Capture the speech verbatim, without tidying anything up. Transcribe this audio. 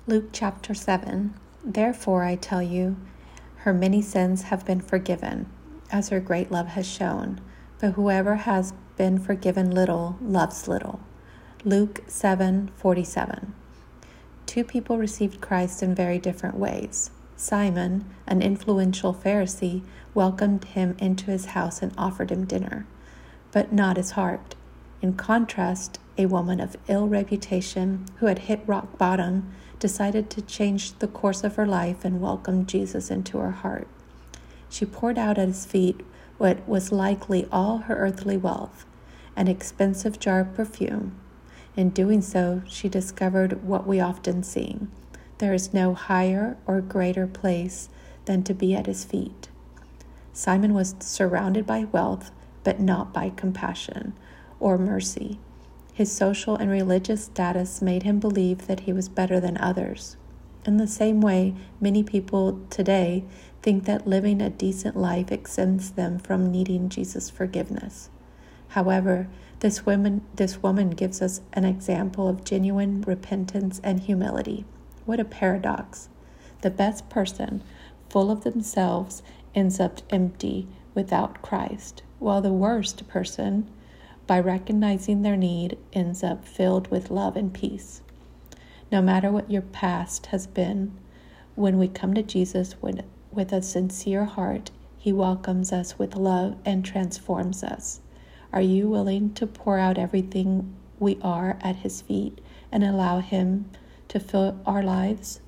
Luke chapter seven. Therefore I tell you, her many sins have been forgiven, as her great love has shown. But whoever has been forgiven little loves little. Luke seven forty-seven. Two people received Christ in very different ways. Simon, an influential Pharisee, welcomed him into his house and offered him dinner, but not his heart. In contrast, a woman of ill reputation who had hit rock bottom decided to change the course of her life and welcomed Jesus into her heart. She poured out at his feet what was likely all her earthly wealth, an expensive jar of perfume. In doing so, she discovered what we often see. There is no higher or greater place than to be at his feet. Simon was surrounded by wealth, but not by compassion or mercy. His social and religious status made him believe that he was better than others. In the same way, many people today think that living a decent life exempts them from needing Jesus' forgiveness. However, this woman, this woman gives us an example of genuine repentance and humility. What a paradox. The best person, full of themselves, ends up empty without Christ, while the worst person, by recognizing their need, ends up filled with love and peace. No matter what your past has been, when we come to Jesus with, with a sincere heart, he welcomes us with love and transforms us. Are you willing to pour out everything we are at his feet and allow him to fill our lives?